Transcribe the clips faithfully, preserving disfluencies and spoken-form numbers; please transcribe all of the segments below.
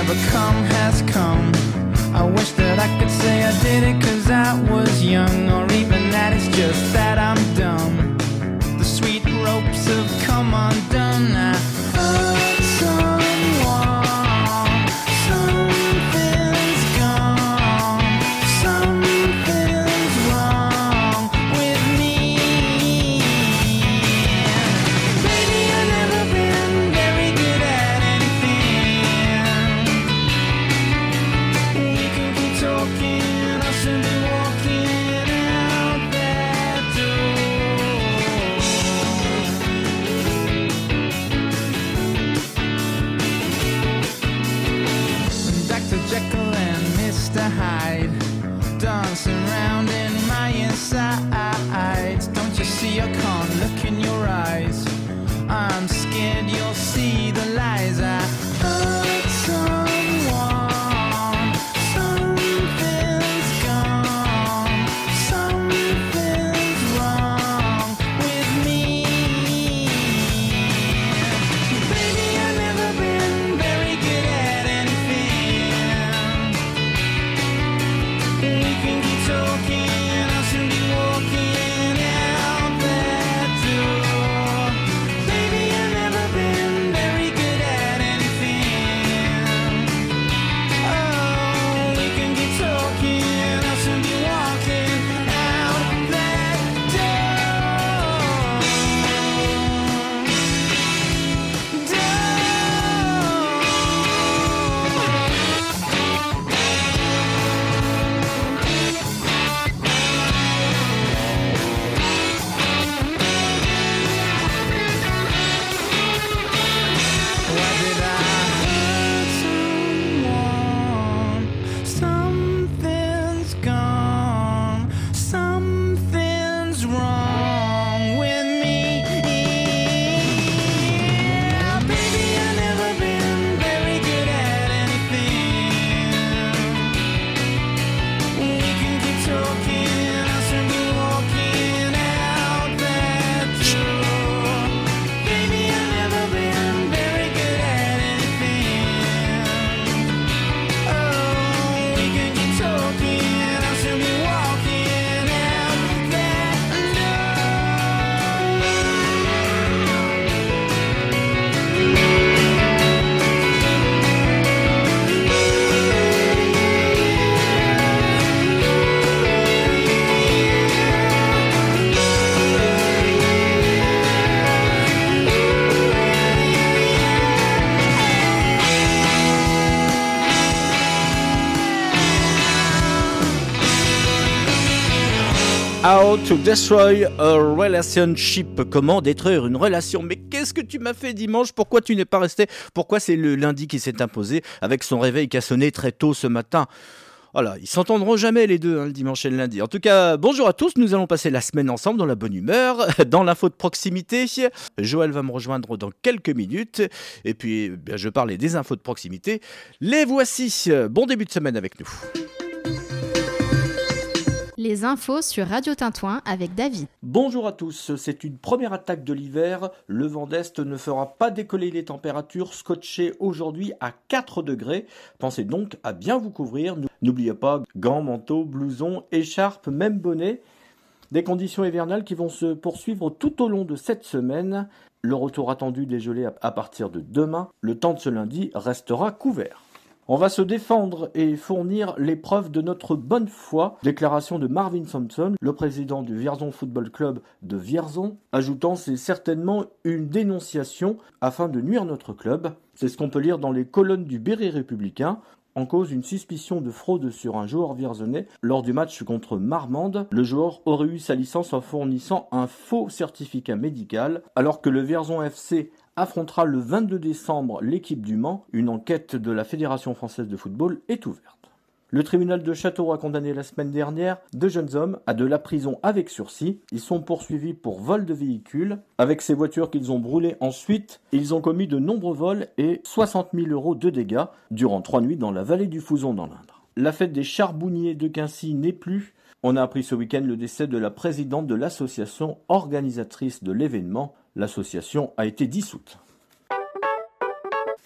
never come has come. I wish that I could say I did it cause I was young, or even that it's just that I'm dumb. The sweet ropes have come undone. I hurt someone, something's gone, something's wrong with me. Baby, I've never been very good at anything. We can keep talking, I'll soon be walking out that door. Doctor Jekyll and Mister Hyde dancing round in my insides. Don't you see I can't look in your eyes? I'm scared you'll see the lies. I hurt someone, something's gone, something's wrong with me. Baby, I've never been very good at anything. We can keep talking, I'll soon be walking out that door. Baby, I've never been very good at anything. Oh, we can keep talking, I'll soon be walking out that door. Why did I hurt someone? Something's gone, something's wrong with me. Baby, I've never been very good at anything. We can keep talking, I'll soon be walking out that door. Baby, I've never been very good at anything. Oh, we can keep talking, I'll soon be walking out that How to destroy a relationship. Comment détruire une relation? Mais qu'est-ce que tu m'as fait dimanche? Pourquoi tu n'es pas resté? Pourquoi c'est le lundi qui s'est imposé avec son réveil qui a sonné très tôt ce matin? Voilà, ils s'entendront jamais les deux, hein, le dimanche et le lundi. En tout cas, bonjour à tous, nous allons passer la semaine ensemble dans la bonne humeur, dans l'info de proximité. Joël va me rejoindre dans quelques minutes. Et puis, bien, je parlais des infos de proximité. Les voici. Bon début de semaine avec nous. Les infos sur Radio Tintouin avec David. Bonjour à tous, c'est une première attaque de l'hiver. Le vent d'Est ne fera pas décoller les températures, scotchées aujourd'hui à quatre degrés. Pensez donc à bien vous couvrir. N'oubliez pas gants, manteaux, blousons, écharpes, même bonnet. Des conditions hivernales qui vont se poursuivre tout au long de cette semaine. Le retour attendu des gelées à partir de demain. Le temps de ce lundi restera couvert. On va se défendre et fournir les preuves de notre bonne foi. Déclaration de Marvin Sampson, le président du Vierzon Football Club de Vierzon, ajoutant c'est certainement une dénonciation afin de nuire notre club. C'est ce qu'on peut lire dans les colonnes du Berry Républicain. En cause une suspicion de fraude sur un joueur vierzonais lors du match contre Marmande. Le joueur aurait eu sa licence en fournissant un faux certificat médical, alors que le Vierzon F C affrontera le vingt-deux décembre l'équipe du Mans. Une enquête de la Fédération française de football est ouverte. Le tribunal de Châteauroux a condamné la semaine dernière deux jeunes hommes à de la prison avec sursis. Ils sont poursuivis pour vol de véhicules. Avec ces voitures qu'ils ont brûlées ensuite, ils ont commis de nombreux vols et soixante mille euros de dégâts durant trois nuits dans la vallée du Fouzon dans l'Indre. La fête des charbonniers de Quincy n'est plus. On a appris ce week-end le décès de la présidente de l'association organisatrice de l'événement. L'association a été dissoute.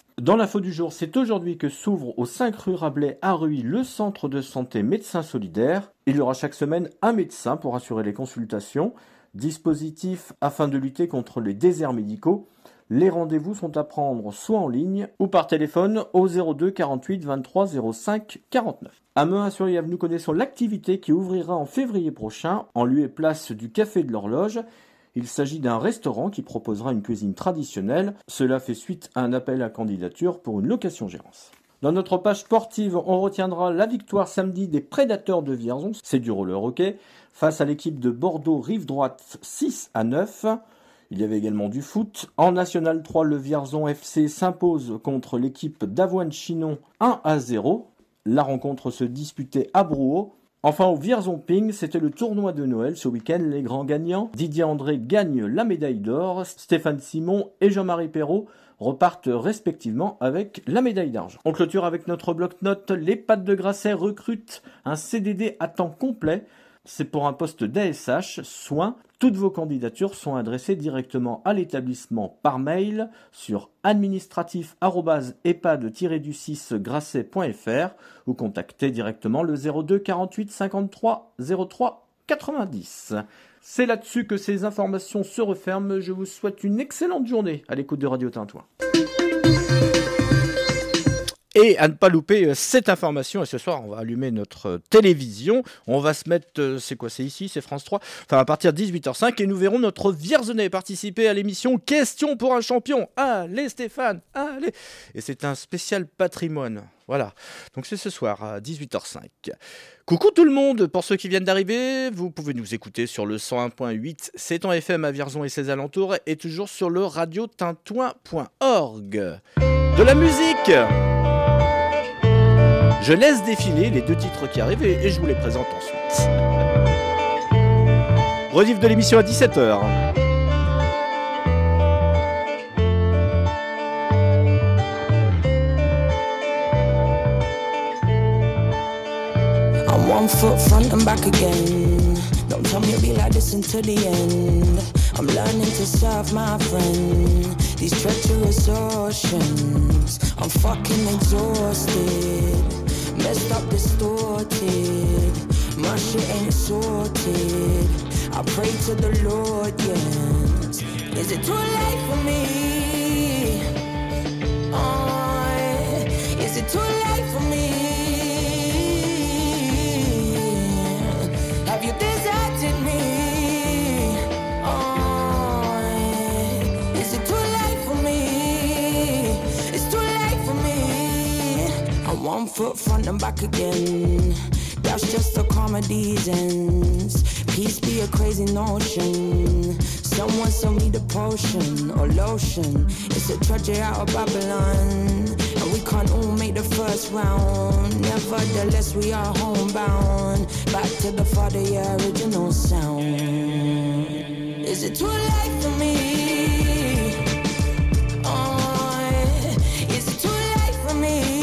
Dans l'info du jour, c'est aujourd'hui que s'ouvre au cinq rue Rabelais à Ruy le centre de santé médecin solidaire. Il y aura chaque semaine un médecin pour assurer les consultations. Dispositif afin de lutter contre les déserts médicaux. Les rendez-vous sont à prendre soit en ligne ou par téléphone au zéro deux quarante-huit vingt-trois zéro cinq quarante-neuf. À Meun-sur-Yave, nous connaissons l'activité qui ouvrira en février prochain en lieu et place du Café de l'Horloge. Il s'agit d'un restaurant qui proposera une cuisine traditionnelle. Cela fait suite à un appel à candidature pour une location-gérance. Dans notre page sportive, on retiendra la victoire samedi des Prédateurs de Vierzon, c'est du roller hockey, face à l'équipe de Bordeaux Rive Droite six à neuf. Il y avait également du foot. En National trois, le Vierzon F C s'impose contre l'équipe d'Avoine-Chinon un à zéro. La rencontre se disputait à Brouhaud. Enfin, au Vierzon Ping, c'était le tournoi de Noël ce week-end. Les grands gagnants, Didier André gagne la médaille d'or, Stéphane Simon et Jean-Marie Perrault repartent respectivement avec la médaille d'argent. On clôture avec notre bloc-notes. Les Pattes de Grasset recrutent un C D D à temps complet. C'est pour un poste d'A S H, soins. Toutes vos candidatures sont adressées directement à l'établissement par mail sur administratif arobase e p a d tiret du six grasset point f r ou contactez directement le zéro deux quarante-huit cinquante-trois zéro trois quatre-vingt-dix. C'est là-dessus que ces informations se referment. Je vous souhaite une excellente journée à l'écoute de Radio Tintouin. Et à ne pas louper cette information, et ce soir on va allumer notre télévision, on va se mettre, c'est quoi, c'est ici, c'est France trois, enfin à partir de dix-huit heures cinq, et nous verrons notre Vierzonais participer à l'émission Question pour un champion. Allez Stéphane, allez. Et c'est un spécial patrimoine, voilà, donc c'est ce soir à dix-huit heures cinq. Coucou tout le monde, pour ceux qui viennent d'arriver, vous pouvez nous écouter sur le cent un point huit, c'est en F M à Vierzon et ses alentours, et toujours sur le radio tintouin point org. De la musique. Je laisse défiler les deux titres qui arrivent et je vous les présente ensuite. Rediff de l'émission à dix-sept heures. I'm one foot front and back again. Don't tell me you'll be like this until the end. I'm learning to serve my friend. These treacherous oceans, I'm fucking exhausted. Messed up, distorted. My shit ain't sorted. I pray to the Lord, yes. Is it too late for me? Oh, is it too late for me? Have you deserted me? Oh, is it too late for me? It's too late for me. I'm one foot front and back again. That's just a comedy's ends. Peace be a crazy notion. Someone sell me the potion or lotion. It's a tragedy out of Babylon. And we can't all make the first round. Nevertheless, we are homebound. Back to the father, yeah, original sound. Is it too late for me? Oh, is it too late for me?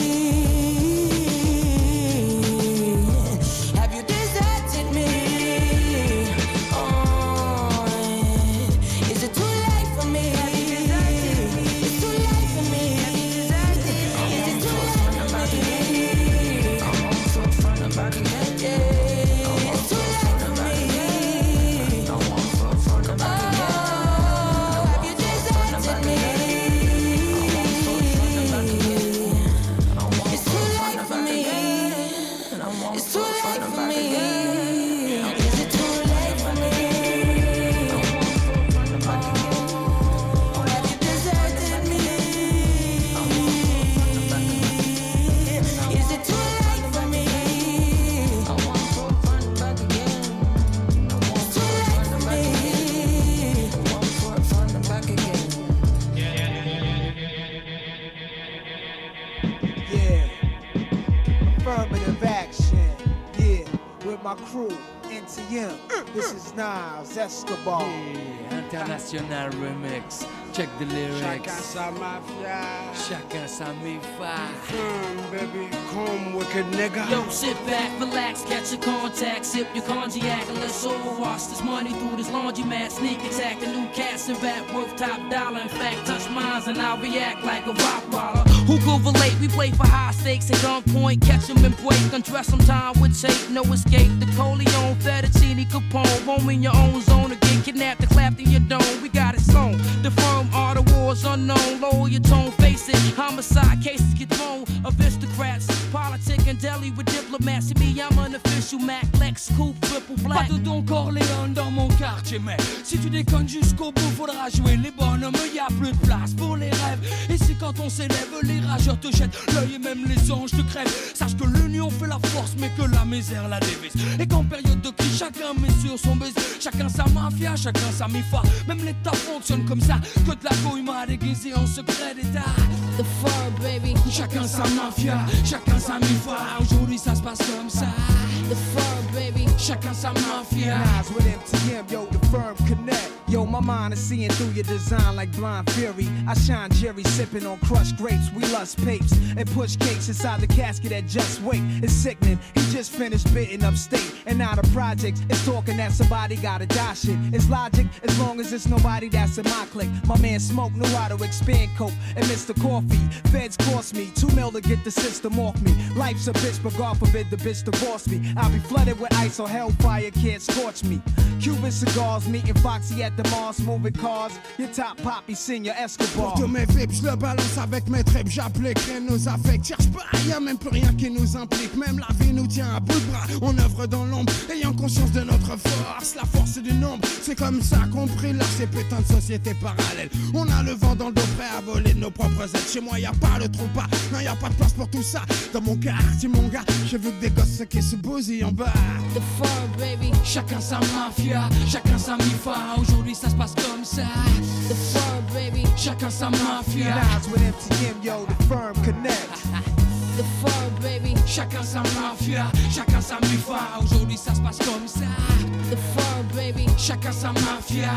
Crew, N T M, this is Nas Escobar. Yeah, international remix. Check the lyrics. Chacun sa mafia. Chacun sa mi-fa. Come, baby, come, wicked nigga. Yo, sit back, relax, catch your contact, sip your cognac, and let's overwash this money through this laundromat. Sneak attack, a new cast and rap worth top dollar. In fact, touch mines and I'll react like a rock baller. Who could relate? We play for high stakes at gunpoint, catch them and break, undress them time with tape, no escape. The Coleon, Fettuccine, Capone, home in your own zone, or get kidnapped and clapped in your dome. We got it sewn. The firm are the wars unknown. Lower your tone, face it. Homicide cases get thrown. Aristocrats, politic and deli with diplomats. See me, I'm an official Mac, Lex, Coupe, triple black. Pas de Don Corleone dans mon quartier, mais si tu déconnes jusqu'au bout, faudra jouer les bonhommes. Y a plus de place pour les rêves. Et c'est quand on s'élève, les rageurs te jettent l'œil et même les anges te crèvent. Sache que l'union fait la force, mais que la misère la dévise. Et qu'en période de crise, chacun met sur son baiser. Chacun sa mafia, chacun sa mifa. Même l'État fonctionne comme ça. Que de la couille m'a déguisé en secret d'État. The firm, baby. Chacun sa mafia, chacun sa mifa. Aujourd'hui ça se passe comme ça. The firm, baby. Chacun sa mafia. Nas with M T M, yo, the firm connect. Yo, my mind is seeing through your design like blind fury. I shine Jerry sipping on crushed grapes. We lust papes and push cakes inside the casket at Just Wait. It's sickening. He just finished bidding upstate. And now the projects is talking that somebody gotta die shit. It's logic as long as it's nobody that's in my clique. My man Smoke knew how to expand coke and Mister Coffee. Feds cost me two mil to get the system off me. Life's a bitch, but God forbid the bitch divorce me. I'll be flooded with ice or hellfire can't scorch me. Cuban cigars, meeting Foxy at the Mars, moving cars. Your top poppy, senior Escobar. Pour tous mes vips, je le balance avec mes tripes, j'applique rien nous affecte. Cherche pas, y'a même plus rien qui nous implique. Même la vie nous tient à bout de bras. On œuvre dans l'ombre, ayant conscience de notre force. La force du nombre, c'est comme ça qu'on brille ces putains de sociétés parallèles. On a le vent dans le dos, prêt à voler de nos propres ailes. Chez moi, y'a pas le trompe, non, y'a pas de place pour tout ça. Dans mon quartier, mon gars, j'ai vu que des gosses qui se bousillent en bas. The firm, baby. Chacun sa mafia, chacun sa mifa. Aujourd'hui ça se passe comme ça. The firm, baby. Chacun sa mafia. Nas with M T M, yo, the firm connect. The firm, baby. Chacun sa mafia, chacun sa mifa. Aujourd'hui ça se passe comme ça. The firm, baby. Chacun sa mafia.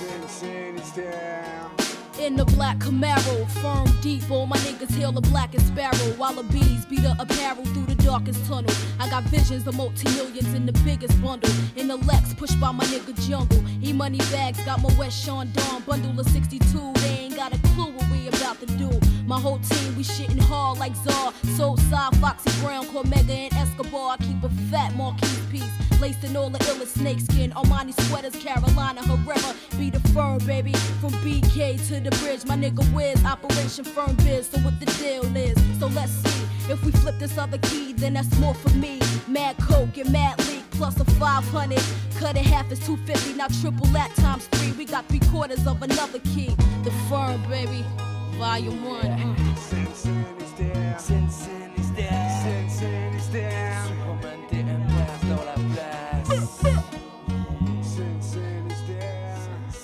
In the black Camaro, firm deep, all my niggas hail the blackest sparrow. While the bees beat the apparel through the darkest tunnel. I got visions of multi-millions in the biggest bundle. In the Lex, pushed by my nigga Jungle. E-money bags, got my West Sean Dawn. Bundle of sixty-two, they ain't got a clue what we about to do. My whole team, we shitting hard like Czar. Soulside, Foxy Brown, Cormega, and Escobar. I keep a fat Marquise piece. Laced in all the illest snakeskin. Armani sweaters, Carolina Herrera. Be the firm, baby. From B K to the bridge, my nigga Wiz. Operation Firm Biz, so what the deal is. So let's see. If we flip this other key, then that's more for me. Mad Coke and Mad Leak plus a five hundred. Cut it half is two fifty, now triple that times three. We got three quarters of another key. The firm, baby. Volume one. Uh. Cincinnati's there. Cincinnati's there. Cincinnati's there. Superman T M F dans la place. Cincinnati's there.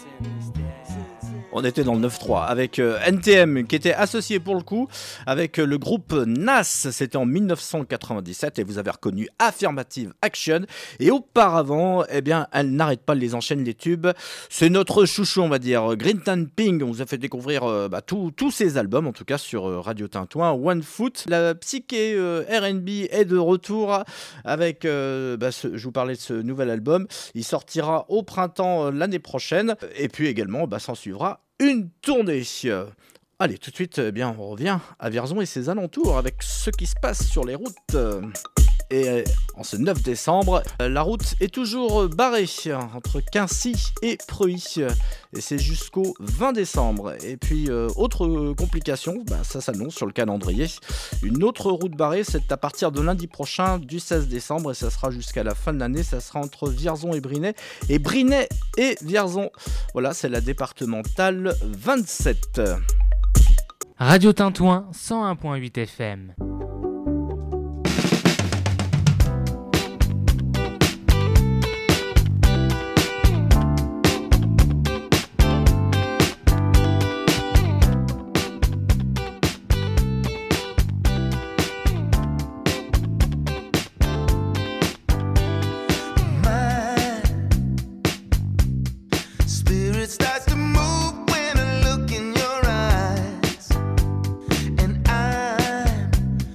On était dans le neuf trois avec euh, N T M qui était associé pour le coup avec euh, le groupe Nas. C'était en dix-neuf cent quatre-vingt-dix-sept et vous avez reconnu Affirmative Action. Et auparavant, eh bien, elle n'arrête pas, les enchaîne les tubes. C'est notre chouchou, on va dire. Green Tan Ping, on vous a fait découvrir euh, bah, tous ses albums, en tout cas sur euh, Radio Tintouin. One Foot, la psyché euh, R and B est de retour avec, euh, bah, ce, je vous parlais de ce nouvel album. Il sortira au printemps euh, l'année prochaine. Et puis également, bah, s'en suivra une tournée. Allez, tout de suite, eh bien, on revient à Vierzon et ses alentours avec ce qui se passe sur les routes. Et en ce neuf décembre, la route est toujours barrée entre Quincy et Preuilly. Et c'est jusqu'au vingt décembre. Et puis, euh, autre complication, bah, ça s'annonce sur le calendrier. Une autre route barrée, c'est à partir de lundi prochain, du seize décembre. Et ça sera jusqu'à la fin de l'année. Ça sera entre Vierzon et Briennet. Et Briennet et Vierzon. Voilà, c'est la départementale vingt-sept. Radio Tintouin, cent un virgule huit F M. Starts to move when I look in your eyes, and I'm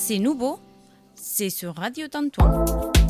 C'est nouveau, c'est sur Radio Tintouin.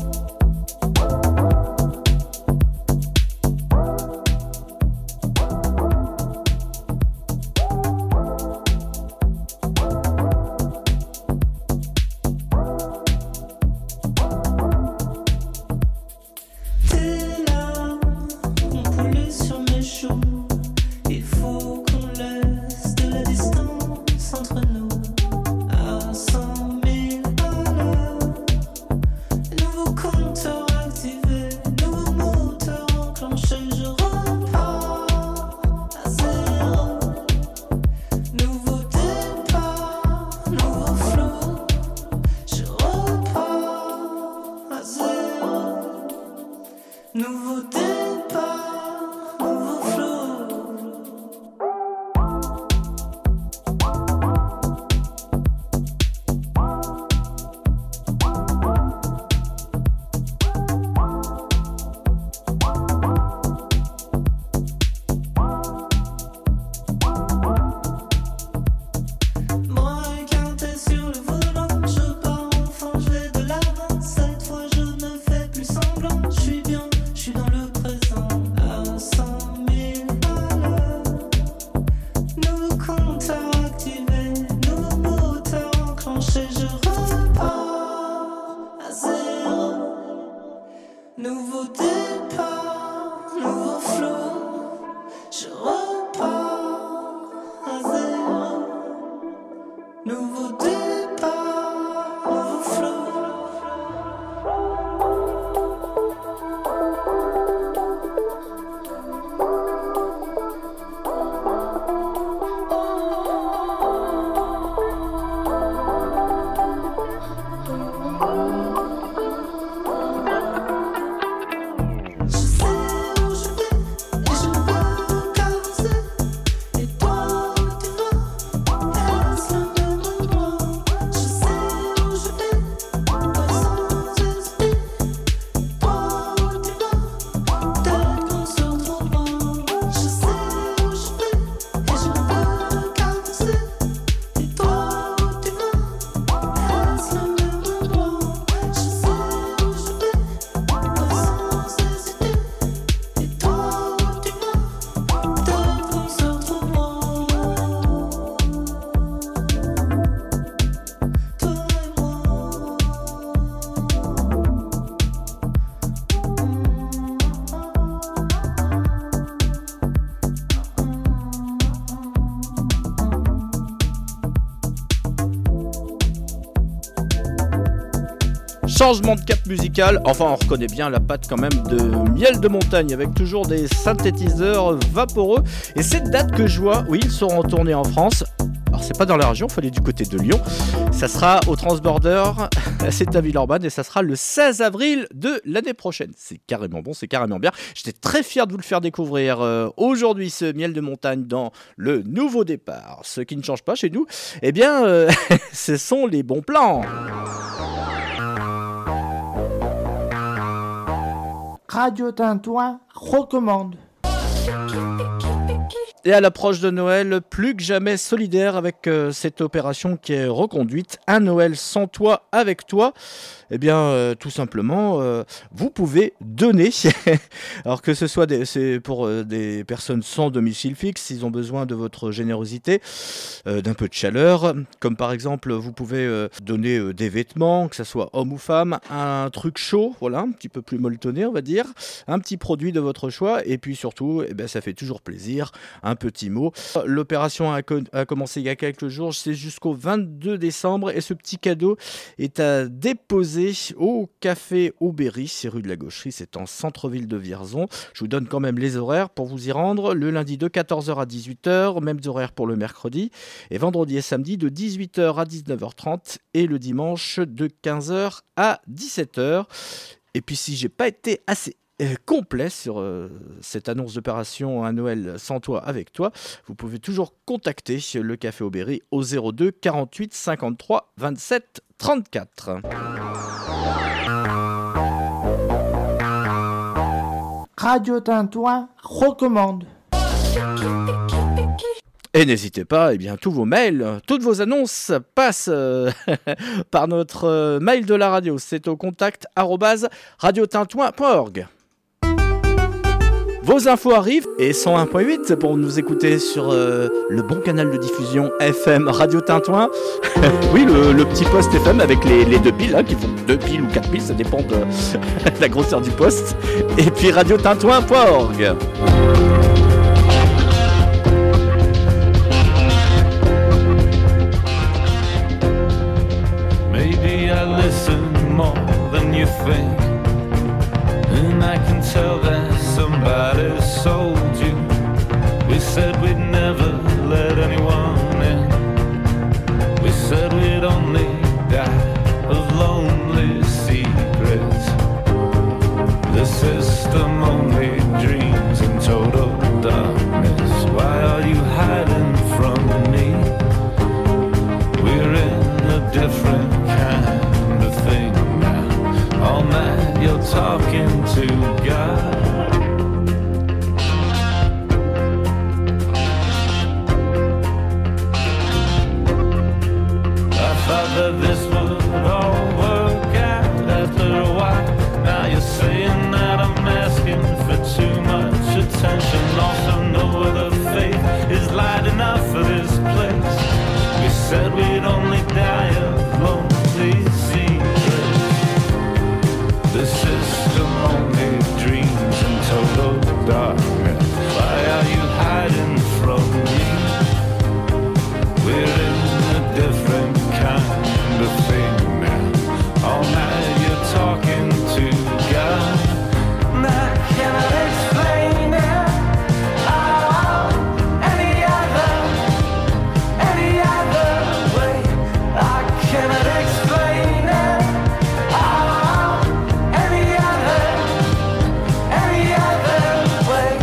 Changement de cap musical, enfin on reconnaît bien la patte quand même de Miel de Montagne avec toujours des synthétiseurs vaporeux. Et cette date que je vois, oui, ils seront en tournée en France. Alors c'est pas dans la région, il faut aller du côté de Lyon. Ça sera au Transborder, c'est à Villeurbanne et ça sera le seize avril de l'année prochaine. C'est carrément bon, c'est carrément bien. J'étais très fier de vous le faire découvrir euh, aujourd'hui, ce Miel de Montagne dans le nouveau départ. Ce qui ne change pas chez nous, eh bien, euh, ce sont les bons plans. Radio Tintouin recommande. Et à l'approche de Noël, plus que jamais solidaire avec euh, cette opération qui est reconduite, Un Noël sans toi, avec toi. Eh bien, euh, tout simplement, euh, vous pouvez donner. Alors que ce soit des, c'est pour euh, des personnes sans domicile fixe, ils ont besoin de votre générosité, euh, d'un peu de chaleur. Comme par exemple, vous pouvez euh, donner euh, des vêtements, que ce soit homme ou femme, un truc chaud, voilà, un petit peu plus molletonné, on va dire, un petit produit de votre choix. Et puis surtout, eh bien, ça fait toujours plaisir. Un petit mot. L'opération a, co- a commencé il y a quelques jours, c'est jusqu'au vingt-deux décembre et ce petit cadeau est à déposer au Café Aubéry, c'est rue de la Gaucherie, c'est en centre-ville de Vierzon. Je vous donne quand même les horaires pour vous y rendre. Le lundi de quatorze heures à dix-huit heures, mêmes horaires pour le mercredi. Et vendredi et samedi de dix-huit heures à dix-neuf heures trente et le dimanche de quinze heures à dix-sept heures. Et puis si j'ai pas été assez complet sur euh, cette annonce d'opération Un Noël sans toi, avec toi, vous pouvez toujours contacter le Café Aubéry au zéro deux quarante-huit cinquante-trois vingt-sept trente-quatre. Radio Tintouin recommande. Et n'hésitez pas, eh bien, tous vos mails, toutes vos annonces passent euh, par notre euh, mail de la radio. C'est au contact arobase radiotintouin point org. Vos infos arrivent et cent un point huit pour nous écouter sur euh, le bon canal de diffusion F M Radio Tintouin. Oui, le, le petit poste F M avec les, les deux piles hein, qui font deux piles ou quatre piles, ça dépend de la grosseur du poste. Et puis radio tintouin point org. Maybe I listen more than you think, and I can tell that somebody sold you. We said we'd never let anyone in. We said we'd only die of lonely secrets. The system only dreams in total darkness. Why are you hiding from me? We're in a different kind of thing now. All night you're talking to God. I thought that this would all work out after a while. Now you're saying that I'm asking for too much attention. Also no other faith is light enough for this place. We said we'd only die of lonely secrets. The system only dreams in total darkness. Why are you hiding from me? We're in a different kind of thing now. All night you're talking to God. And I cannot explain it. Oh, any other, any other way. I cannot explain it. Oh, any other, any other way.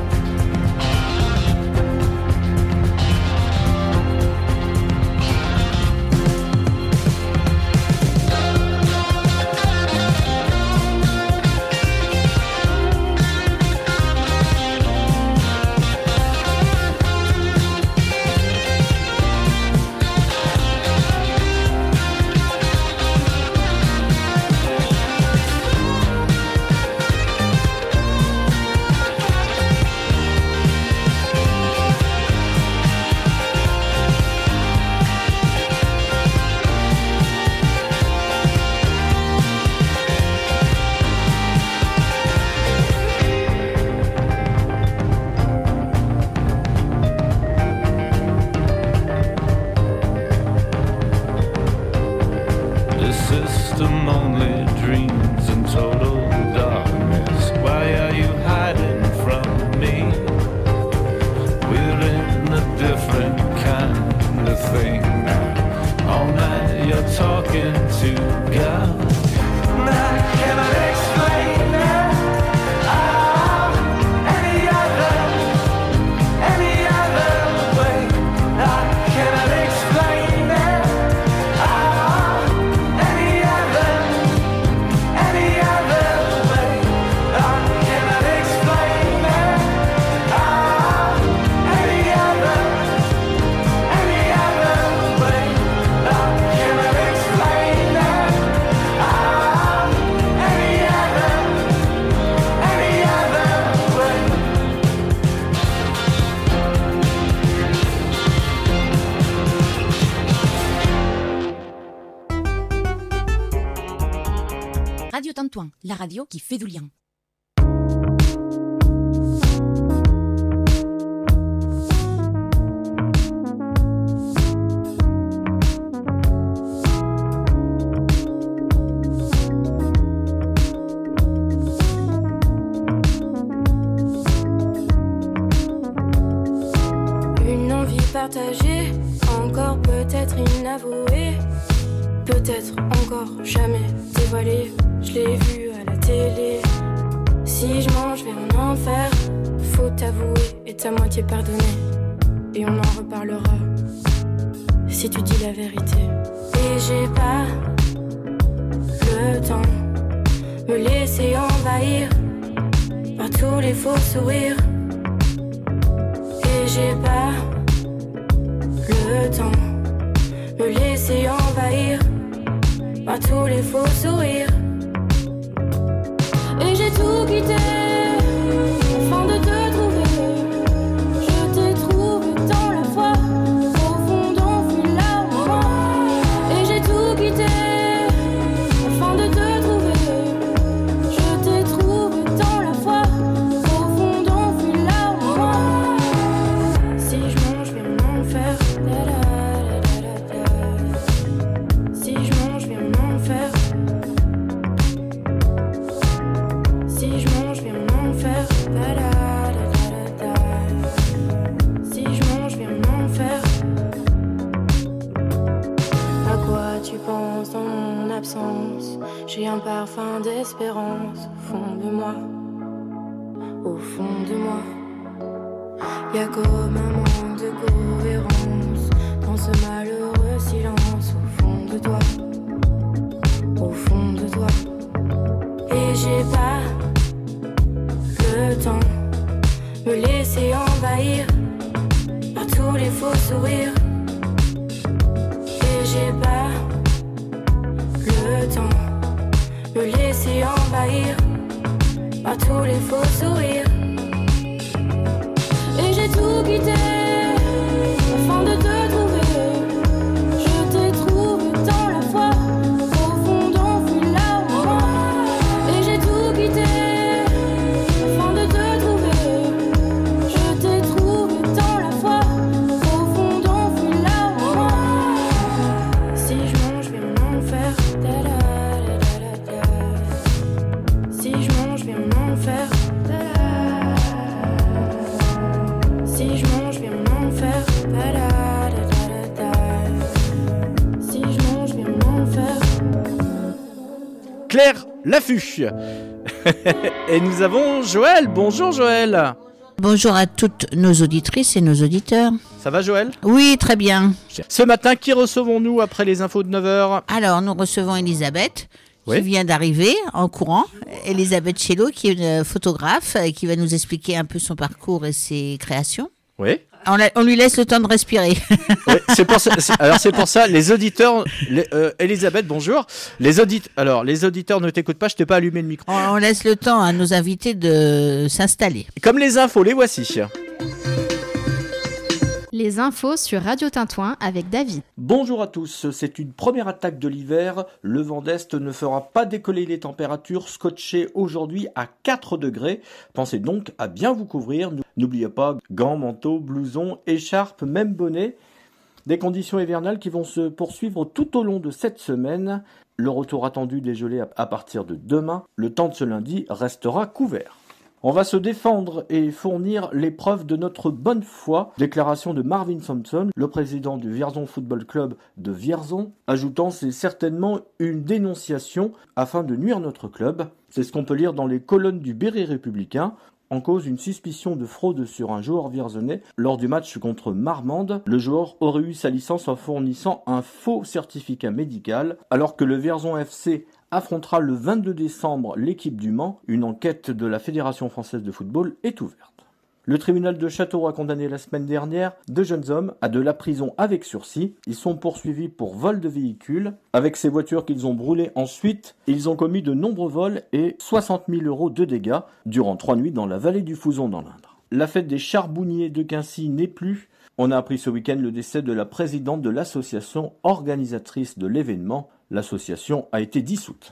The system only dreams in total darkness. Why are you hiding from me? We're in a different kind of thing now. All night you're talking to God. And I cannot explain it. Oh, any other, any other way. I cannot explain it. Oh, any other, any other way. I cannot explain it. Oh, any other, any other way. I cannot explain it. Oh, any other, any other way. Radio Tintouin, la radio qui fait du lien. Une envie partagée, encore peut-être inavouée, peut-être encore jamais dévoilée. Je l'ai vu à la télé. Si je mange, je vais en enfer. Faut t'avouer et ta moitié pardonner. Et on en reparlera si tu dis la vérité. Et j'ai pas le temps me laisser envahir par tous les faux sourires. Et j'ai pas le temps me laisser envahir par tous les faux sourires. Et j'ai tout quitté afin de te trouver. Je t'ai trouvé dans la foi, au fond d'enfuit là en moi. Et j'ai tout quitté afin de te trouver. Je t'ai trouvé dans la foi, au fond d'enfuit là en moi. Si je mange, je vais m'en faire. Da, da, da, da, da. Si je mange, je vais m'en faire. Si je mange, je vais m'en faire. Da, da, da, da, da. Si je mange, je vais m'en faire. À quoi tu penses dans mon absence? J'ai un parfum d'espérance au fond de moi. Au fond de moi. Y'a comme un manque de cohérence dans ce malheureux silence au fond de toi. Au fond de toi. Et j'ai pas le temps me laisser envahir par tous les faux sourires. Et j'ai pas le temps me laisser envahir par tous les faux sourires. Et j'ai tout quitté afin de te trouver. Je t'ai trouvé dans la foi, au fond d'enfuit là en moi. Et j'ai tout quitté afin de te trouver. Je t'ai trouvé dans la foi, au fond d'enfuit là en moi. Si je mange, je vais m'en faire. Da, da, da, da, da. Si je mange, je vais m'en faire. Da, da. Si je mange, je vais m'en faire. Da, da, da, da, da. Si je mange, je vais m'en faire. Claire Lafuche. Et nous avons Joël. Bonjour Joël. Bonjour à toutes nos auditrices et nos auditeurs. Ça va Joël? Oui, très bien. Ce matin, qui recevons-nous après les infos de neuf heures? Alors, nous recevons Elisabeth, Oui. qui vient d'arriver en courant. Elisabeth Chello, qui est une photographe, et qui va nous expliquer un peu son parcours et ses créations. Oui. On, la- on lui laisse le temps de respirer. Ouais, c'est pour ça, c'est- alors c'est pour ça, les auditeurs, les, euh, Elisabeth, bonjour. Les auditeurs, alors les auditeurs ne t'écoutent pas, je t'ai pas allumé le micro. On, on laisse le temps à nos invités de s'installer. Comme les infos, les voici. Les infos sur Radio Tintouin avec David. Bonjour à tous, c'est une première attaque de l'hiver. Le vent d'Est ne fera pas décoller les températures, scotchées aujourd'hui à quatre degrés. Pensez donc à bien vous couvrir. N'oubliez pas gants, manteaux, blousons, écharpes, même bonnet. Des conditions hivernales qui vont se poursuivre tout au long de cette semaine. Le retour attendu des gelées à partir de demain. Le temps de ce lundi restera couvert. On va se défendre et fournir les preuves de notre bonne foi. Déclaration de Marvin Sampson, le président du Vierzon Football Club de Vierzon, ajoutant c'est certainement une dénonciation afin de nuire notre club. C'est ce qu'on peut lire dans les colonnes du Berry républicain. En cause une suspicion de fraude sur un joueur vierzonais lors du match contre Marmande. Le joueur aurait eu sa licence en fournissant un faux certificat médical, alors que le Vierzon F C affrontera le vingt-deux décembre l'équipe du Mans. Une enquête de la Fédération française de football est ouverte. Le tribunal de Châteauroux a condamné la semaine dernière deux jeunes hommes à de la prison avec sursis. Ils sont poursuivis pour vol de véhicules. Avec ces voitures qu'ils ont brûlées ensuite, ils ont commis de nombreux vols et soixante mille euros de dégâts durant trois nuits dans la vallée du Fouzon dans l'Indre. La fête des charbonniers de Quincy n'est plus. On a appris ce week-end le décès de la présidente de l'association organisatrice de l'événement. L'association a été dissoute.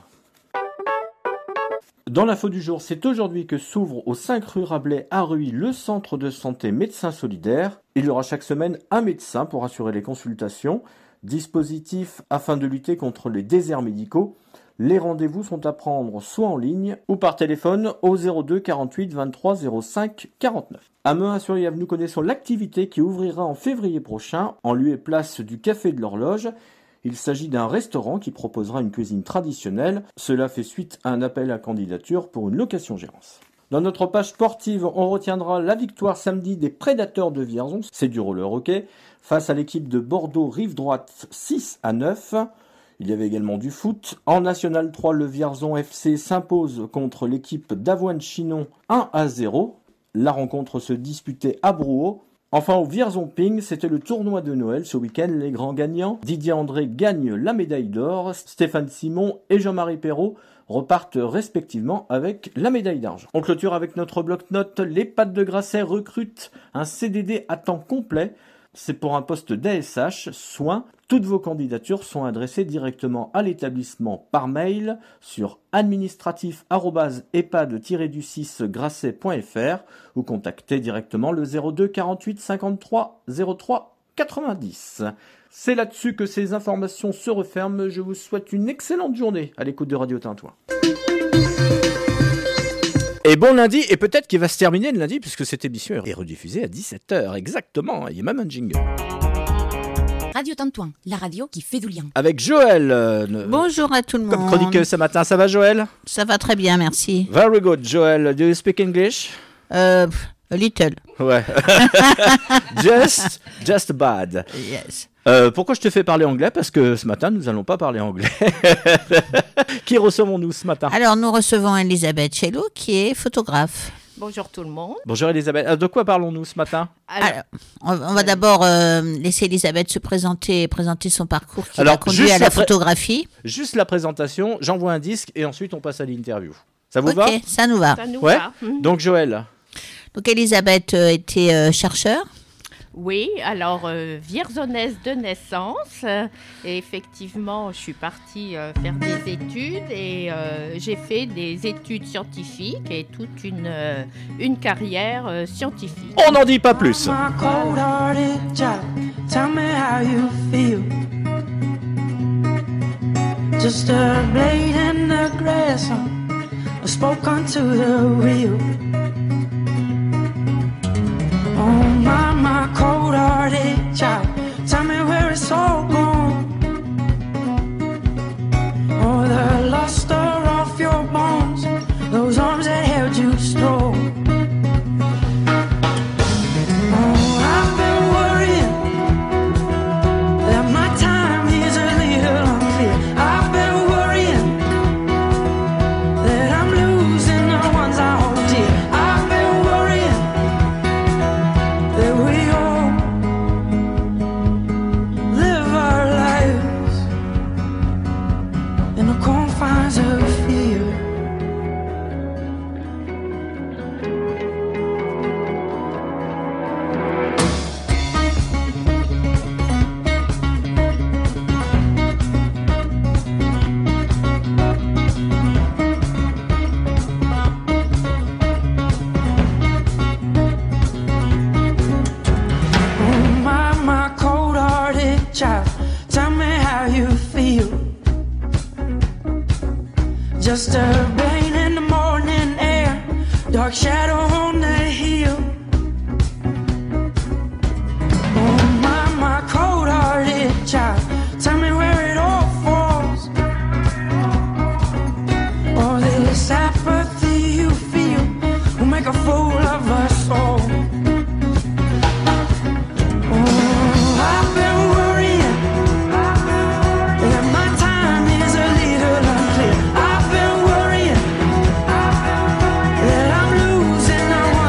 Dans l'info du jour, c'est aujourd'hui que s'ouvre au cinq rue Rabelais à Ruy le centre de santé médecins solidaires. Il y aura chaque semaine un médecin pour assurer les consultations. Dispositif afin de lutter contre les déserts médicaux. Les rendez-vous sont à prendre soit en ligne ou par téléphone au zéro deux quarante-huit vingt-trois zéro cinq quarante-neuf. À Meun-sur-Yave, nous connaissons l'activité qui ouvrira en février prochain en lieu et place du Café de l'Horloge. Il s'agit d'un restaurant qui proposera une cuisine traditionnelle. Cela fait suite à un appel à candidature pour une location-gérance. Dans notre page sportive, on retiendra la victoire samedi des Prédateurs de Vierzon, c'est du roller hockey, face à l'équipe de Bordeaux Rive Droite six à neuf. Il y avait également du foot. En National trois, le Vierzon F C s'impose contre l'équipe d'Avoine Chinon un à zéro. La rencontre se disputait à Brouhaud. Enfin, au Vierzon-Ping, c'était le tournoi de Noël ce week-end. Les grands gagnants, Didier André gagne la médaille d'or, Stéphane Simon et Jean-Marie Perrault repartent respectivement avec la médaille d'argent. On clôture avec notre bloc-notes. Les Pattes de Grasset recrutent un C D D à temps complet. C'est pour un poste d'A S H, soins. Toutes vos candidatures sont adressées directement à l'établissement par mail sur administratif arobase e p a d tiret du six grasset point f r ou contactez directement le zéro deux quarante-huit cinquante-trois zéro trois quatre-vingt-dix. C'est là-dessus que ces informations se referment. Je vous souhaite une excellente journée à l'écoute de Radio Tintouin. Et bon lundi, et peut-être qu'il va se terminer le lundi, puisque cette émission est rediffusée à dix-sept heures, exactement, il y a même un jingle. Radio Tintouin, la radio qui fait du lien. Avec Joël. Euh, Bonjour à tout le monde. Comme chroniqueuse ce matin, ça va Joël? Ça va très bien, merci. Very good, Joël. Do you speak English? Euh, a little. Ouais. just, just bad. Yes. Euh, pourquoi je te fais parler anglais? Parce que ce matin, nous n'allons pas parler anglais. Qui recevons-nous ce matin? Alors, nous recevons Elisabeth Chello, qui est photographe. Bonjour tout le monde. Bonjour Elisabeth. Euh, de quoi parlons-nous ce matin? Alors, Alors on, on va d'abord euh, laisser Elisabeth se présenter, présenter son parcours qui Alors, l'a conduit à la, la pré- photographie. Juste la présentation, j'envoie un disque et ensuite on passe à l'interview. Ça vous okay, va? Ok, ça nous va. Ça nous ouais. va. Donc Joël. Donc Elisabeth euh, était euh, chercheur. Oui, alors euh, vierzonnaise de naissance. Euh, et effectivement, je suis partie euh, faire des études et euh, j'ai fait des études scientifiques et toute une, euh, une carrière euh, scientifique. On n'en dit pas plus. Just a blade in the grass, I spoke onto the wheel. Oh my, my cold-hearted child, tell me where it's all gone. Oh, the luster off your bones, those arms that held you strong. Oh, I've been worrying that my time is a little unclear. I've been worrying that I'm losing the ones I hold dear. I've been worrying that we all live our lives in the confines of fear. Oh my, my cold-hearted child, tell me how you feel. Just a rain in the morning air, dark shadow on the hill. Oh my, my cold-hearted child, tell me where it all falls. Oh, this apathy you feel will make a fool of us all. Oh, I've been worrying that my time is a little unclear. I've been worrying that I'm losing the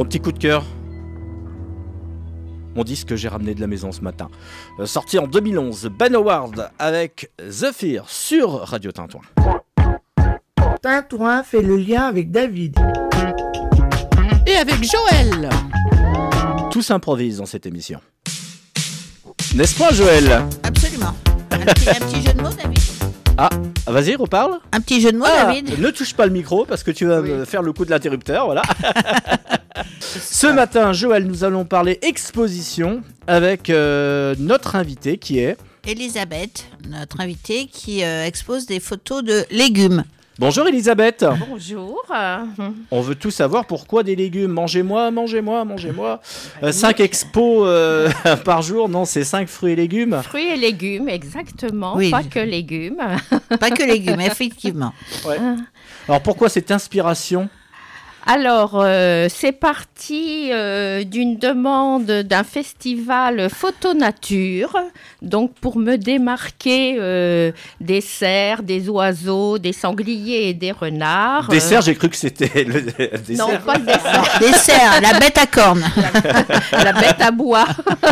Mon petit coup de cœur. Mon disque que j'ai ramené de la maison ce matin. Euh, sorti en deux mille onze, Ben Howard avec The Fear sur Radio Tintouin. Tintouin fait le lien avec David. Et avec Joël. Tout s'improvise dans cette émission. N'est-ce pas, Joël? Absolument. Un petit, un petit jeu de mots, David. Ah, vas-y, reparle. Un petit jeu de mots, Ah, David. ne touche pas le micro parce que tu vas me faire le coup de l'interrupteur, voilà. Ce matin, Joël, nous allons parler exposition avec euh, notre invité qui est... Elisabeth, notre invitée, qui euh, expose des photos de légumes. Bonjour Elisabeth. Bonjour. euh, On veut tout savoir pourquoi des légumes. Mangez-moi, mangez-moi, mangez-moi. Euh, cinq expos euh, par jour, non, c'est cinq fruits et légumes. Fruits et légumes, exactement. Oui. Pas que légumes. Pas que légumes, effectivement. Ouais. Alors pourquoi cette inspiration? Alors, euh, c'est parti euh, d'une demande d'un festival Photo Nature, donc pour me démarquer euh, des cerfs, des oiseaux, des sangliers et des renards. Des euh, cerfs, j'ai cru que c'était le des Non, cerfs. pas des cerfs. Des cerfs, la bête à cornes. La bête à bois.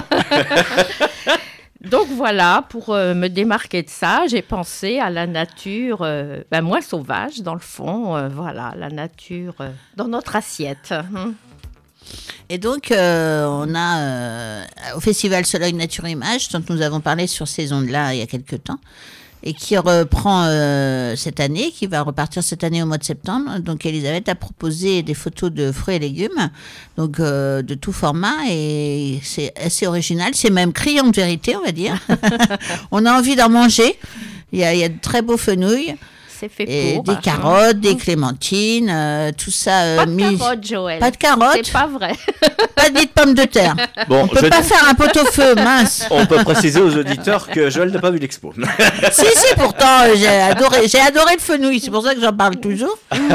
Donc voilà, pour euh, me démarquer de ça, j'ai pensé à la nature, euh, ben, moins sauvage dans le fond, euh, voilà, la nature euh, dans notre assiette. Hein. Et donc, euh, on a euh, au Festival Soleil Nature Image, dont nous avons parlé sur ces ondes-là il y a quelques temps, et qui reprend euh, cette année, qui va repartir cette année au mois de septembre. Donc, Elisabeth a proposé des photos de fruits et légumes, donc euh, de tout format, et c'est assez original. C'est même criant de vérité, on va dire. On a envie d'en manger. Il y a, il y a de très beaux fenouils. C'est fait Et pour. des hein. carottes, des clémentines, euh, tout ça euh, Pas de mis. carottes, Joël. Pas de carottes. C'est pas vrai. Pas de pommes de terre. Bon, On peut je- pas faire un pot-au-feu, mince. On peut préciser aux auditeurs que Joël n'a pas vu l'expo. Si, si, pourtant, euh, j'ai adoré, j'ai adoré le fenouil, c'est pour ça que j'en parle toujours.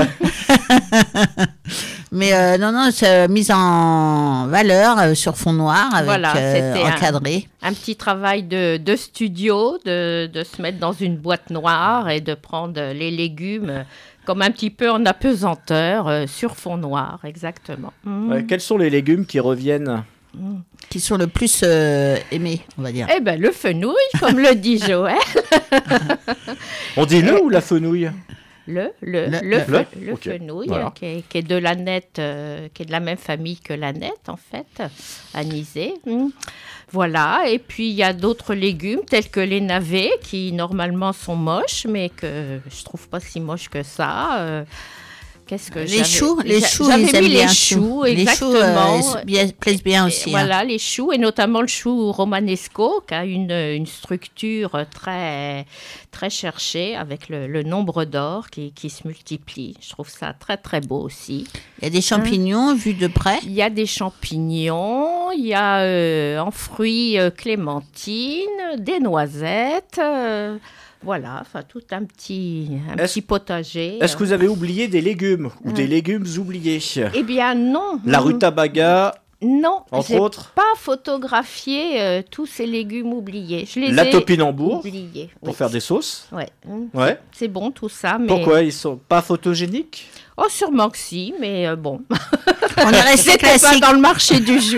Mais euh, non, non, c'est mise en valeur euh, sur fond noir, avec Voilà, euh, c'était un- encadré. Un petit travail de, de studio, de, de se mettre dans une boîte noire et de prendre les légumes euh, comme un petit peu en apesanteur euh, sur fond noir, exactement. Mm. Ouais, quels sont les légumes qui reviennent? Qui sont le plus euh, aimés, on va dire. Eh ben le fenouil, comme le dit Joël. On dit le ou la fenouille? Le, le, Le- le, le- fe- le le Ok, fenouil, voilà. euh, qui, est, qui est de la nette, euh, qui est de la même famille que la nette, en fait, anisée. Mm. Voilà, et puis il y a d'autres légumes, tels que les navets, qui normalement sont moches, mais que je trouve pas si moches que ça. euh, Qu'est-ce que Les j'avais- choux, les j'a- choux, j'avais ils aiment mis bien les choux. choux, Les choux, exactement. euh, bien- plaisent bien Et aussi, hein. Voilà, les choux, et notamment le chou romanesco, qui a une, une structure très, très cherchée, avec le, le nombre d'or qui, qui se multiplie. Je trouve ça très, très beau aussi. Il y a des champignons vus de près. Il y a des champignons, il y a euh, en fruits euh, clémentine, des noisettes, euh, voilà, enfin tout un petit, un Est-ce- petit potager. Est-ce que vous avez oublié des légumes ou des Mm. légumes oubliés? Eh bien non. La Mm. rutabaga, Non, entre j'ai autres. pas photographié euh, tous ces légumes oubliés. Je les La ai topinambour, oubliés. pour oui. faire des sauces. Ouais. Mm. Ouais. C'est bon tout ça, mais Pourquoi ils sont pas photogéniques? oh sûrement que si, mais euh, bon. On est resté C'était pas classique. dans le marché du jour.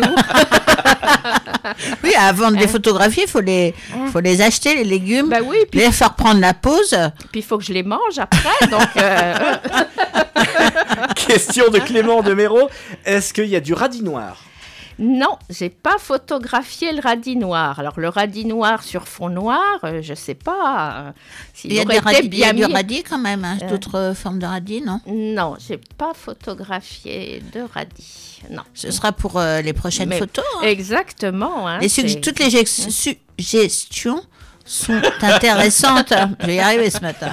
Oui, avant de les photographier, il faut les, faut les acheter, les légumes, Bah oui, puis les faire prendre la pause. puis il faut que je les mange après, donc. euh, Question de Clément de Méro. Est-ce qu'il y a du radis noir? Non, j'ai pas photographié le radis noir. Alors le radis noir sur fond noir, euh, je sais pas euh, s'il Il y a, aurait des été radis, il y a bien du mis. radis quand même, hein, Euh. d'autres formes de radis, non? Non, j'ai pas photographié de radis. Non. Ce sera pour euh, les prochaines Mais- photos. hein. Exactement. hein, Les sugg- c'est- toutes les gex- suggestions sont intéressantes. Je vais y arriver ce matin.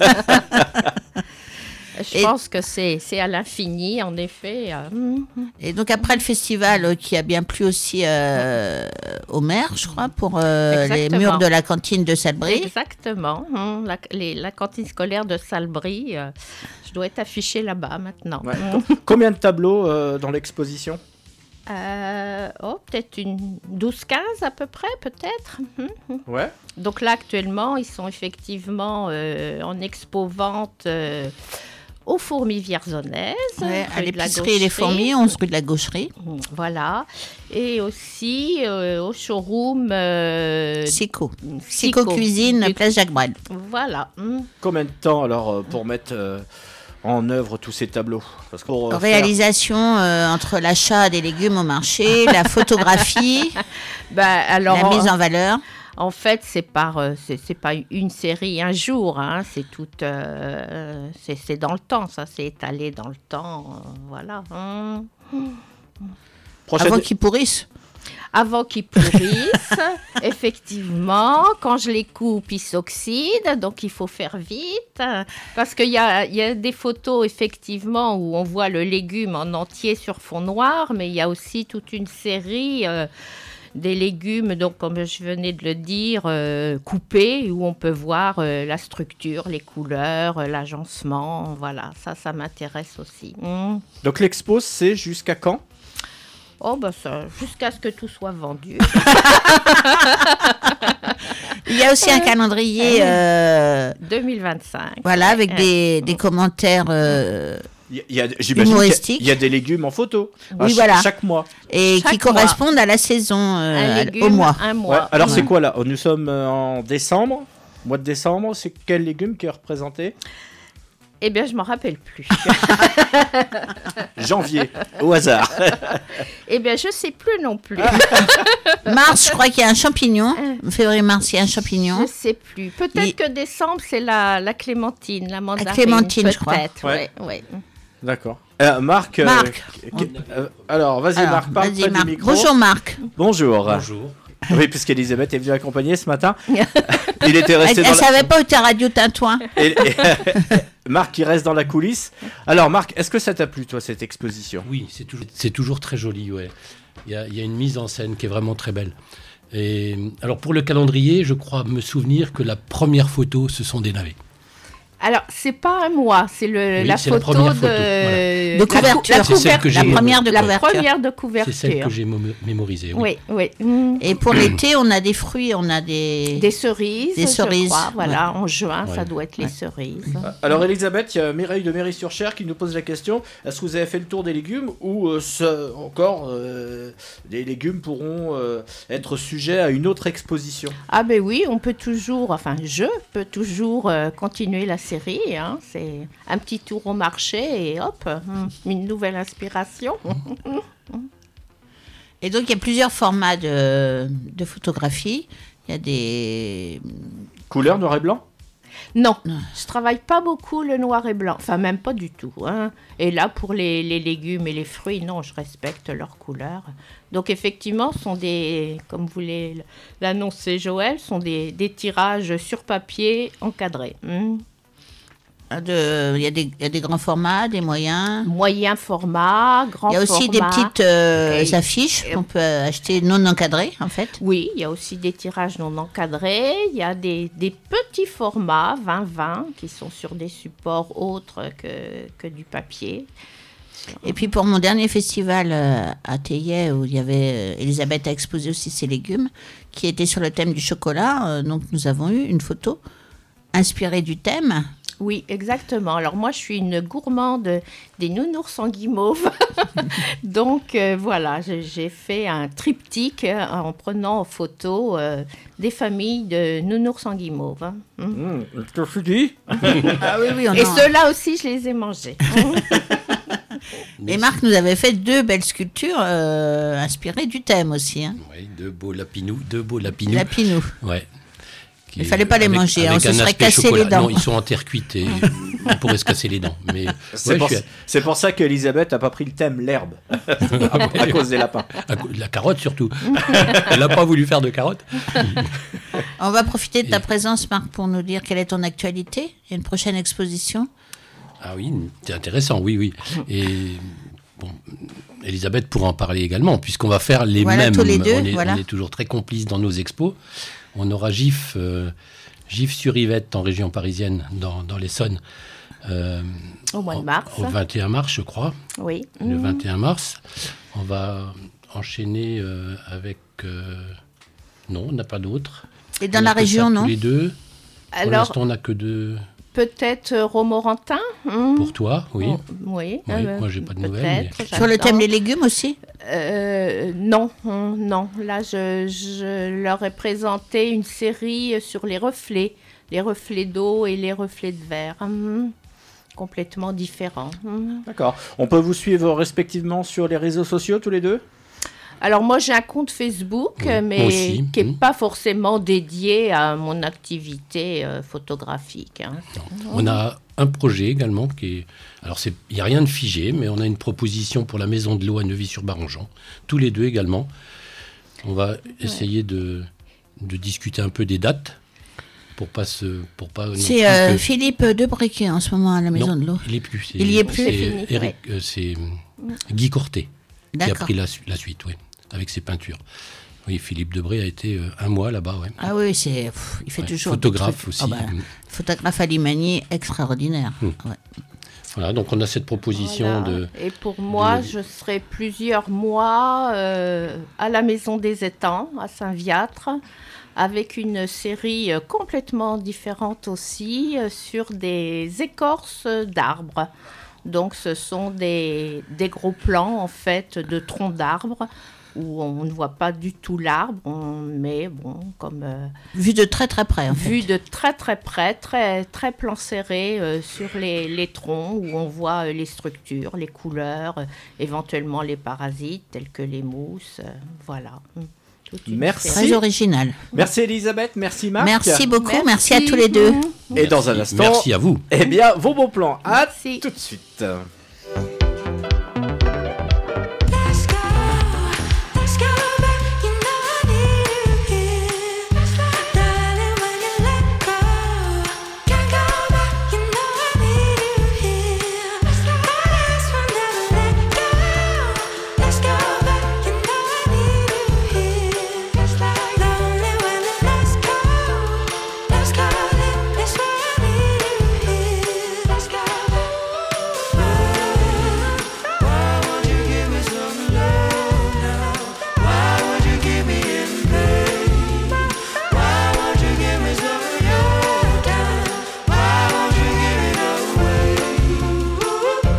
Je Et- pense que c'est c'est à l'infini, en effet. euh, mm, mm. Et donc après le festival euh, qui a bien plu aussi euh, au maire, je crois, pour euh, les Exactement. murs de la cantine de Salbris. Exactement. hein, la, les- la cantine scolaire de Salbris, euh, je dois être affichée là-bas maintenant. Ouais. Mm. Combien de tableaux euh, dans l'exposition? Euh, oh, peut-être une douze quinze à peu près, peut-être. Mhm. Ouais. Donc là, actuellement, ils sont effectivement euh, en expo-vente euh, aux fourmis vierzonaises. Ouais, à rue de la l'épicerie Les Gaucherie. Fourmis, onze rue de la Gaucherie. Voilà. Et aussi euh, au showroom euh, Sico. Sico Cuisine, du- place Jacques Brel. Voilà. Mm. Combien de temps alors euh, pour mettre euh, en œuvre tous ces tableaux? Parce que pour, euh, faire- Réalisation euh, entre l'achat des légumes au marché, la photographie, Bah, alors, la mise en- en valeur. En fait, c'est par, euh, c'est, c'est pas une série un jour, hein, c'est tout, euh, c'est, c'est dans le temps, ça, c'est étalé dans le temps, euh, voilà. hein. Prochaine- Avant qu'ils pourrissent. Avant qu'ils pourrissent, effectivement, quand je les coupe, ils s'oxydent, donc il faut faire vite, euh, parce qu'il y a, il y a des photos, effectivement, où on voit le légume en entier sur fond noir, mais il y a aussi toute une série... euh, des légumes, donc comme je venais de le dire, euh, coupés, où on peut voir euh, la structure, les couleurs, euh, l'agencement, voilà, ça, ça m'intéresse aussi. Mm. Donc l'expo, c'est jusqu'à quand? Oh, bah ça, jusqu'à ce que tout soit vendu. Il y a aussi un calendrier, euh, deux mille vingt-cinq. voilà, avec Ouais. des, des commentaires euh, Il y a- il y a- J'imagine qu'il y a- humoristiques. il y a des légumes en photo. Oui, à ch- voilà. Chaque mois. et Chaque qui mois. correspondent à la saison, euh, Un à- légume, au mois. un Ouais, mois. alors Ouais. c'est quoi là? Nous sommes euh, en décembre. Mois de décembre, c'est quel légume qui est représenté? Eh bien, je m'en rappelle plus. Janvier, au hasard. Eh bien, je sais plus non plus. Mars, je crois qu'il y a un champignon. Février-mars, il y a un champignon. Je sais plus. Peut-être Il- que décembre, c'est la, la clémentine, la mandarine. clémentine, je crois. peut-être, Ouais. ouais, ouais. D'accord. Euh, Marc. euh, Marc. qu- euh, alors, vas-y, Alors, Marc, parle vas-y, près du Marc. micro. Bonjour Marc. Bonjour. Bonjour. Oui, puisqu'Elisabeth est venue accompagner ce matin. Il était resté Elle dans ne la... savait pas où était Radio Tintouin. Et- et- Marc, il reste dans la coulisse. Alors, Marc, est-ce que ça t'a plu, toi, cette exposition? Oui, c'est toujours, c'est toujours très joli, ouais. Il y a, il y a une mise en scène qui est vraiment très belle. Et alors pour le calendrier, je crois me souvenir que la première photo, ce sont des navets. Alors, c'est pas un mois, c'est le, Oui, la c'est la photo première de... photo, voilà. De la couverture. cou- C'est celle que la, j'ai- la première de la couverture. première de C'est couverture. celle que j'ai mom- mémorisée. Oui. Oui, oui. Mm. Et pour l'été, on a des fruits, on a des... Des cerises, Des cerises, je crois. Voilà, ouais. en juin, ça Ouais. doit être les cerises. Alors, Elisabeth, il y a Mireille de Méry-sur-Cher qui nous pose la question, est-ce que vous avez fait le tour des légumes ou euh, ce- encore euh, des légumes pourront euh, être sujets à une autre exposition? Ah ben oui, on peut toujours, enfin je peux toujours euh, continuer la série. Hein. C'est un petit tour au marché et hop, hum, une nouvelle inspiration. Et donc, il y a plusieurs formats de, de photographie. Il y a des... Couleur noir et blanc? Non, je travaille pas beaucoup le noir et blanc, enfin même pas du tout. Hein. Et là, pour les, les légumes et les fruits, non, je respecte leur couleur. Donc effectivement, ce sont des, comme voulait l'annoncer Joël, sont des, des tirages sur papier encadrés. Hum. de- Il y, a des- il y a des grands formats, des moyens. Moyen format, grand Il y a aussi des format. petites euh, Et- affiches qu'on peut acheter non encadrées, en fait. Oui, il y a aussi des tirages non encadrés, il y a des, des petits formats vingt vingt qui sont sur des supports autres que, que du papier. Et puis pour mon dernier festival euh, à Théier, où il y avait euh, Elisabeth a exposé aussi ses légumes, qui était sur le thème du chocolat, euh, donc nous avons eu une photo inspirée du thème. Oui, exactement. Alors moi, je suis une gourmande des nounours en guimauve. Donc euh, voilà, j'ai j'ai fait un triptyque euh, en prenant en photo euh, des familles de nounours en guimauve. hein. Mmh, je te suis dit. Ah oui, oui, on Et en- ceux-là aussi, je les ai mangés. Et Marc nous avait fait deux belles sculptures euh, inspirées du thème aussi. Hein. Oui, deux beaux lapinous, deux beaux lapinous. Lapinous. Ouais. Qui- Il fallait pas les avec- manger, hein, avec on se un serait aspect cassé chocolat. les dents. Non, ils sont en terre cuite et on pourrait se casser les dents. Mais C'est ouais, pour, je suis- c'est pour ça qu'Elisabeth n'a pas pris le thème l'herbe, à, à cause des lapins. à cause de la carotte surtout. Elle n'a pas voulu faire de carotte. On va profiter de ta présence, Marc, pour nous dire quelle est ton actualité. Il y a une prochaine exposition. Ah oui, c'est intéressant, oui, oui. Et bon, Elisabeth pourra en parler également, puisqu'on va faire les Voilà, mêmes. tous les deux, on, est, voilà. on est toujours très complices dans nos expos. On aura Gif, euh, Gif-sur-Yvette en région parisienne, dans, dans l'Essonne. euh, Au mois de mars. Au vingt et un mars, je crois. Oui. Le Mhm. vingt et un mars. On va enchaîner euh, avec... euh, non, on n'a pas d'autres. Et dans On a la que région, ça, non tous les deux. Pour Alors- l'instant, on n'a que deux... Peut-être euh, Romorantin. hmm. Pour toi, oui. Oh, oui. Oui, euh, moi, j'ai pas de nouvelles, peut-être, Sur le j'attends. thème des légumes aussi Euh, non, hum, non. Là, je, je leur ai présenté une série sur les reflets, les reflets d'eau et les reflets de verre, hum, complètement différents. hum. D'accord. On peut vous suivre respectivement sur les réseaux sociaux tous les deux ? Alors moi, j'ai un compte Facebook, Oui, mais moi aussi, qui n'est hum. pas forcément dédié à mon activité euh, photographique. hein. On a un projet également qui est... Alors, c'est- il n'y a rien de figé, mais on a une proposition pour la Maison de l'eau à Neuvy-sur-Barangeon. Tous les deux également. On va essayer de, de discuter un peu des dates pour pas se... Pour pas non C'est plus euh, que- Philippe Debrequet en ce moment à la Maison Non, de l'eau. il n'y est plus. c'est- Il y est plus. C'est C'est fini, Eric- euh, c'est Guy Cortet qui a D'accord. pris la, su- la suite, oui, avec ses peintures. Oui, Philippe Debré a été euh, un mois là-bas, ouais. Ah oui, c'est, pff, il fait Ouais, toujours. des photographe trucs. aussi. Ah bah, Mm. photographe à Limani, extraordinaire. Mm. Ouais. Voilà, donc on a cette proposition Voilà. de... Et pour moi, de- je serai plusieurs mois euh, à la Maison des Étangs, à Saint-Viâtre, avec une série euh, complètement différente aussi, euh, sur des écorces d'arbres. Donc ce sont des, des gros plans, en fait, de troncs d'arbres, où on ne voit pas du tout l'arbre, on- mais bon, comme... euh, Vu de très très près, en fait. Vu de très très près, très, très plan serré euh, sur les, les troncs où on voit euh, les structures, les couleurs, euh, éventuellement les parasites tels que les mousses. euh, voilà. Hum. Toute une Merci. série. Très original. Merci Elisabeth, merci Marc. Merci beaucoup, merci, Merci. à tous les deux. Et dans un Merci. instant, Merci à vous. eh bien, vos bons plans. À Merci. tout de suite. Let's go, let's go back. You know I need you here, darling. When you let go, can't go back. You know I need you here. Promise we'll never let go. Let's go back. You know I need you here, lonely when the lights go. Let's go, that's why I need you here. Let's go back. Why won't you give me some love now? Why won't you give me in pain? Why won't you give me some of your time? Why won't you give it away?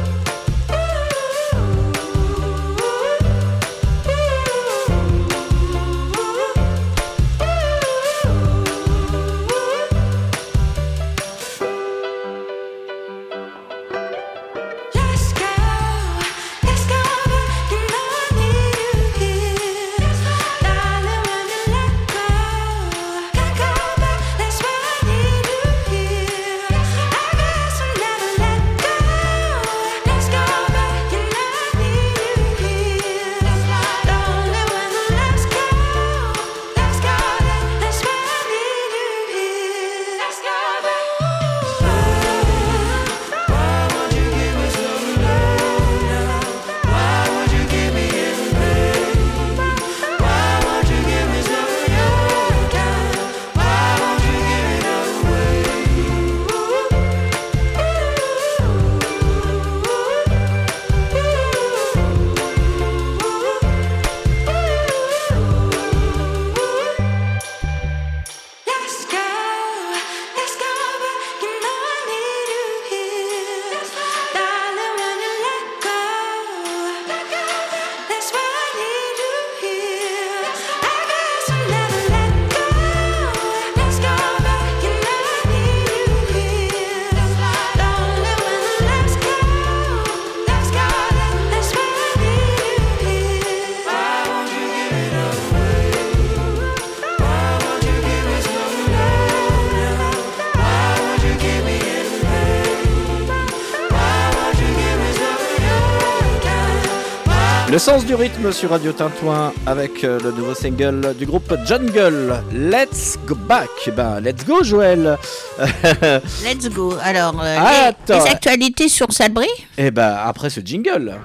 Let's go, let's go back. You know I need you here, darling. When you let go, can't go back. That's why I need you here. I guess we'll never let go. Let's go back. You know I need you here, lonely when the lights go. Let's go back. That's why I need you here. Let's go back. Why won't you give me some love now? Why won't you give me in pain? Why won't you give me some of your time? Why won't you give it away? Let's go, let's go back. You know I need you here, darling. When you let go, that's why I need you here. I guess we'll never let go. Let's go back. You know I need you here, lonely when the lights go. Let's go back. That's why I need you here. Why won't you give it away? Why won't you give me some love now? Why won't you give me in pain? Why won't you give me some of your time? Le sens du rythme sur Radio Tintouin avec euh, le nouveau single du groupe Jungle. Let's go back. Ben, let's go, Joël. Let's go. Alors, euh, Attends. les, les actualités sur Salbris. Et ben, après ce jingle.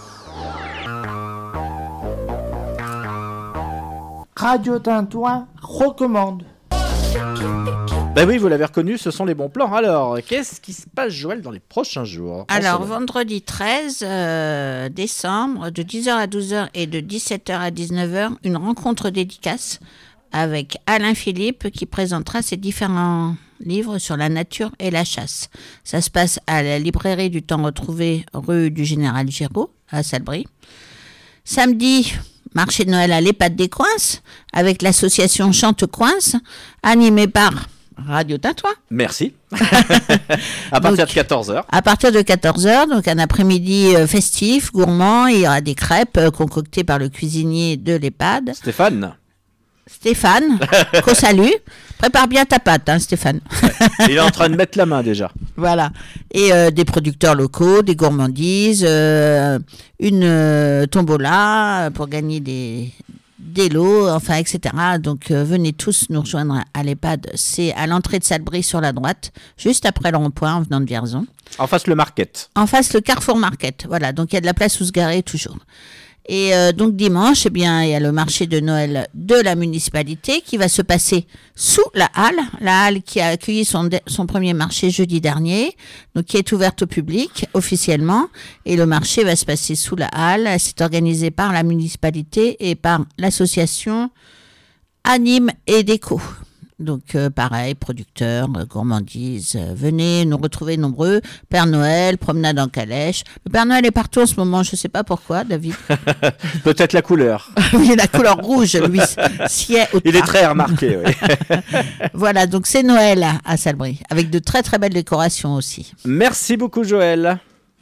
Radio Tintouin recommande. Ben oui, vous l'avez reconnu, ce sont les bons plans. Alors, qu'est-ce qui se passe, Joël, dans les prochains jours en Alors, semaine vendredi treize euh, décembre, de dix heures à douze heures et de dix-sept heures à dix-neuf heures, une rencontre dédicace avec Alain Philippe qui présentera ses différents livre sur la nature et la chasse. Ça se passe à la librairie du Temps Retrouvé, rue du Général Giraud, à Salbris. Samedi, marché de Noël à l'Ehpad des Coinces, avec l'association Chante Coince, animée par Radio Tintouin. Merci. À partir donc, de quatorze heures. À partir de quatorze heures, donc un après-midi euh, festif, gourmand. Il y aura des crêpes euh, concoctées par le cuisinier de l'Ehpad. Stéphane. Stéphane, qu'on salue. Prépare bien ta pâte, hein, Stéphane. Il est en train de mettre la main déjà. Voilà. Et euh, des producteurs locaux, des gourmandises, euh, une euh, tombola pour gagner des... des lots, enfin, et cetera. Donc, euh, venez tous nous rejoindre à l'Ehpad. C'est à l'entrée de Salbris sur la droite, juste après le rond-point en venant de Vierzon. En face, le market. En face, le Carrefour Market. Voilà, donc il y a de la place où se garer toujours. Et euh, donc, dimanche, eh bien, il y a le marché de Noël de la municipalité qui va se passer sous la halle. La halle qui a accueilli son, de- son premier marché jeudi dernier, donc qui est ouverte au public officiellement. Et le marché va se passer sous la halle. C'est organisé par la municipalité et par l'association Anime et Déco. Donc, euh, pareil, producteurs, euh, gourmandises, euh, venez nous retrouver nombreux. Père Noël, promenade en calèche. Le Père Noël est partout en ce moment, je ne sais pas pourquoi, David. Peut-être la couleur. Oui, la couleur rouge, lui, sied au Il est tas. très remarqué, oui. Voilà, donc c'est Noël à, à Salbris, avec de très très belles décorations aussi. Merci beaucoup, Joël.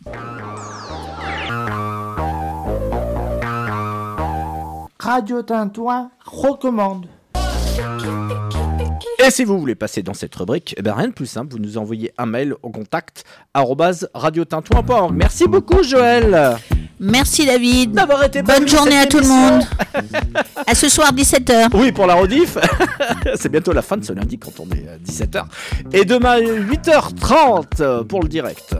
Radio Tintouin recommande. Et si vous voulez passer dans cette rubrique, eh ben rien de plus simple, vous nous envoyez un mail au contact arobase radiotintouin point org. Merci beaucoup, Joël. Merci David. D'avoir été Bonne journée à tout le monde. À ce soir dix-sept heures. Oui, pour la rediff. C'est bientôt la fin de ce lundi quand on est à dix-sept heures. Et demain huit heures trente pour le direct.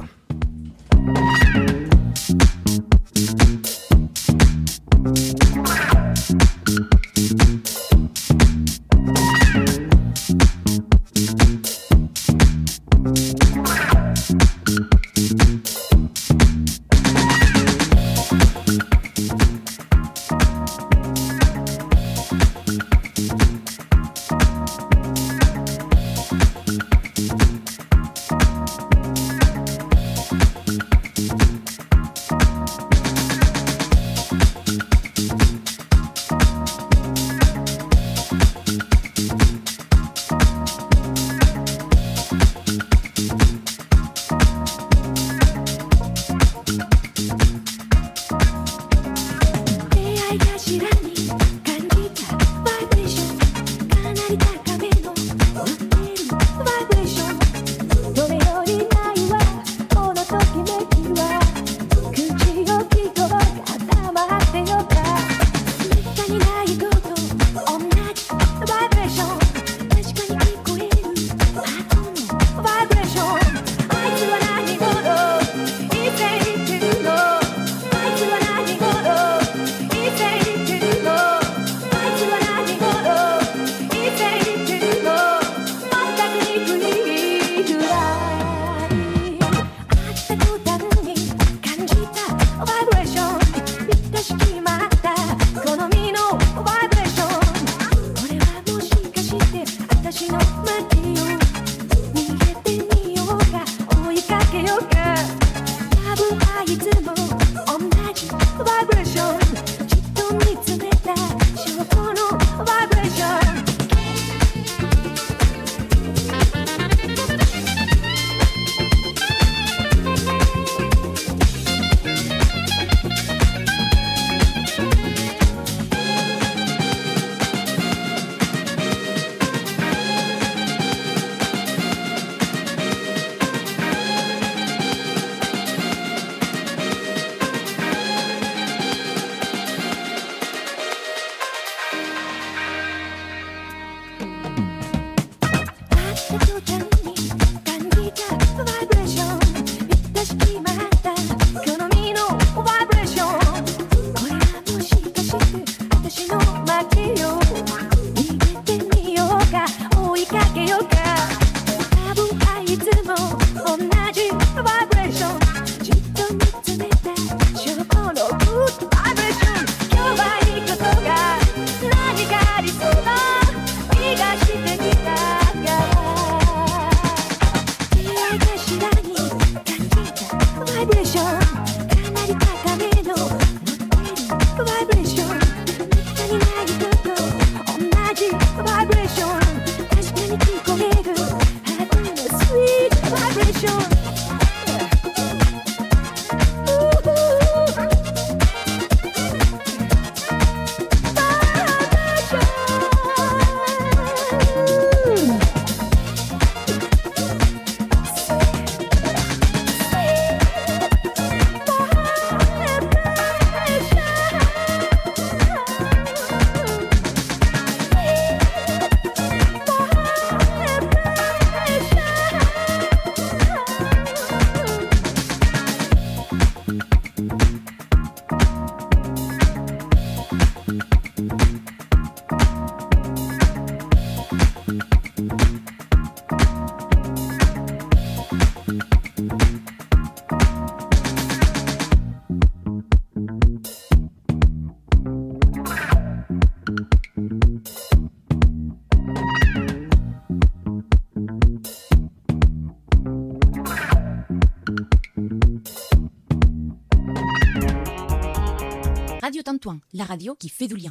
Radio Tintouin, la radio qui fait du lien.